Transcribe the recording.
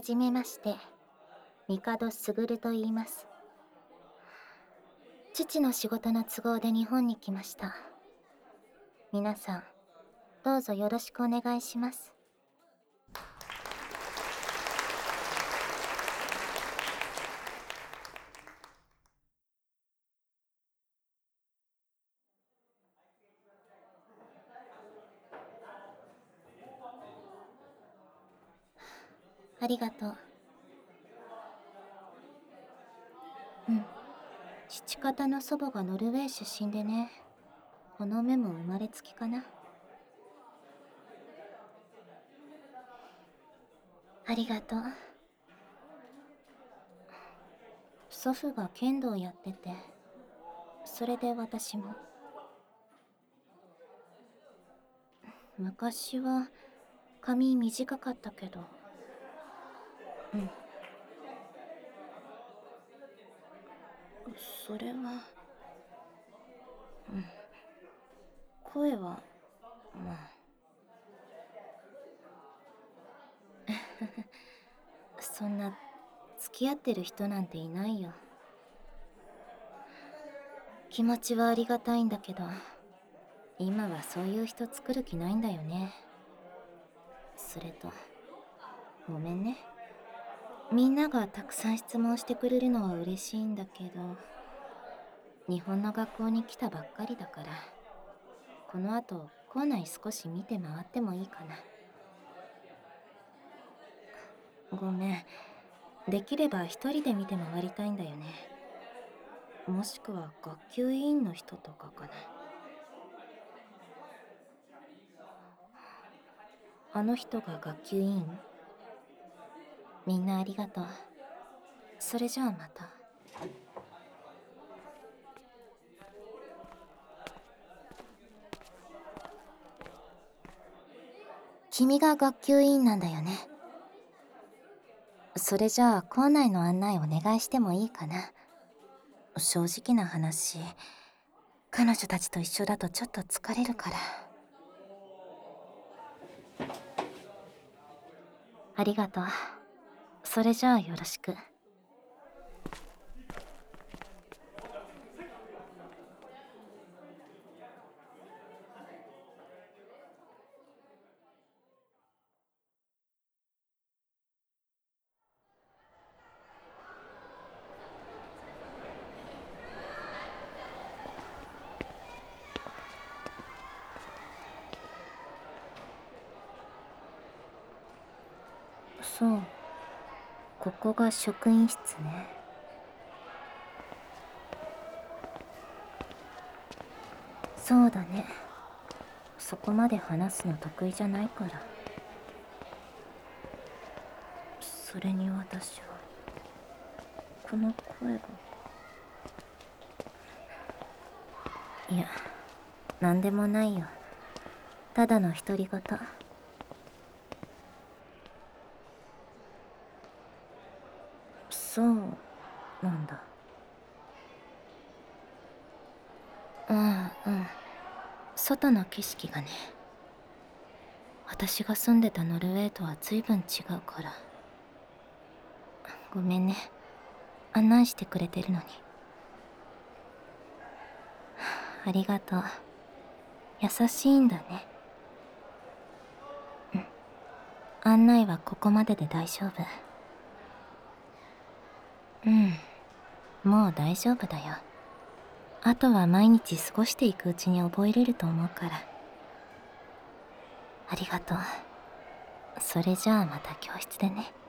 はじめまして、帝卓と言います。父の仕事の都合で日本に来ました。皆さん、どうぞよろしくお願いします。ありがとう。父方の祖母がノルウェー出身でね、この目も生まれつきかな。ありがとう。祖父が剣道やってて、それで私も。昔は髪短かったけど。それは、声は、まあ。そんな、付き合ってる人なんていないよ。気持ちはありがたいんだけど、今はそういう人作る気ないんだよね。それと、ごめんね。みんながたくさん質問してくれるのは嬉しいんだけど、日本の学校に来たばっかりだから、この後校内少し見て回ってもいいかな。ごめん。できれば一人で見て回りたいんだよね。もしくは学級委員の人とかかな。あの人が学級委員？みんなありがとう。それじゃあまた。君が学級委員なんだよね。それじゃあ校内の案内お願いしてもいいかな。正直な話、彼女たちと一緒だとちょっと疲れるから。ありがとう。それじゃあよろしく。そう、ここが職員室ね。そうだね。そこまで話すの得意じゃないから。それに私はこの声が。いや、なんでもないよ。ただの独り言。そうなんだ。外の景色がね。私が住んでたノルウェーとは随分違うから。ごめんね。案内してくれてるのに。ありがとう。優しいんだね。案内はここまでで大丈夫。もう大丈夫だよ。あとは毎日過ごしていくうちに覚えれると思うから。ありがとう。それじゃあまた教室でね。